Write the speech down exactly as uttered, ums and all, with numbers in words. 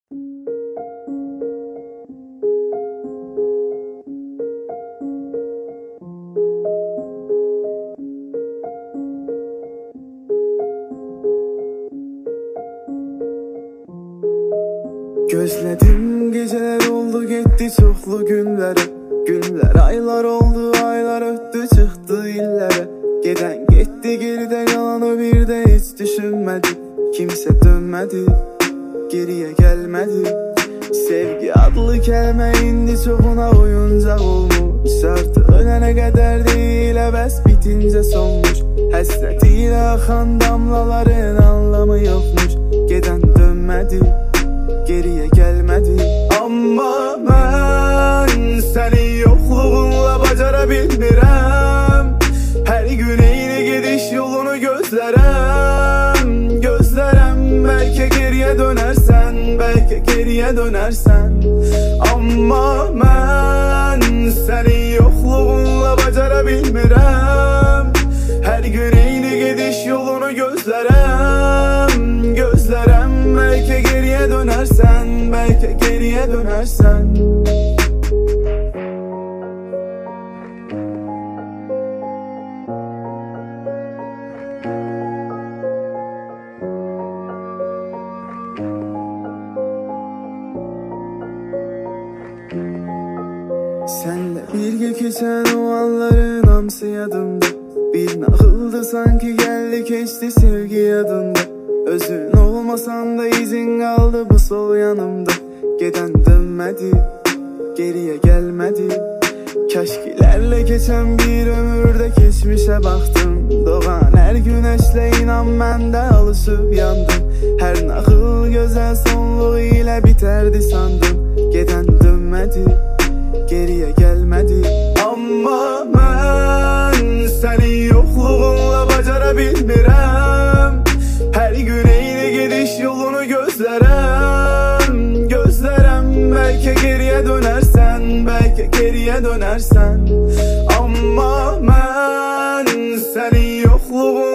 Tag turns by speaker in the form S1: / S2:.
S1: Gözledim geceler oldu gitti çoxlu günlere. Günler aylar oldu aylar öttü çıktı illere. Geden gitti geride kalanı bir de hiç düşünmedi. Kimse dönmedi, geriye gelmedi. Sevgi adlı kelime indi çoxuna oyuncaq olmuş. Artık ölene kadar değil əbəs bitince sonmuş. Həsretiyle axan damlaların anlamı yokmuş. Geden dönmedi, geriye gelmedi. Amma mən seni yokluğunla bacara bilmirəm. Her gün eyni gidiş yolunu gözlərəm. Gözlərəm belki geriye dönersen, belki geriye dönersen. Amma mən seni yokluğunla bacara bilmirəm. Her gün eyni gidiş yolunu gözlərəm. Gözlərəm belki geriye dönersen, belki geriye dönersen. Senle birge keçen o anların hamısı yadımda. Bir nağıldı sanki geldi keçti sevgi yadımda. Özün olmasan da izin kaldı bu sol yanımda. Geden dönmedi, geriye gelmedi. Keşkilerle geçen bir ömürde geçmişe baktım. Doğan her güneşle inan ben de alışıp yandım. Her nağıl güzel sonluğu ile biterdi sandım. Geden dönmedi, geriye gelmedi. Amma ben seni yokluğunla bacara bilmirəm. Her gün eyni gidiş yolunu gözlərəm. Gözlərəm belki geriye dönersen, belki geriye dönersen. Amma mən seni yokluğunla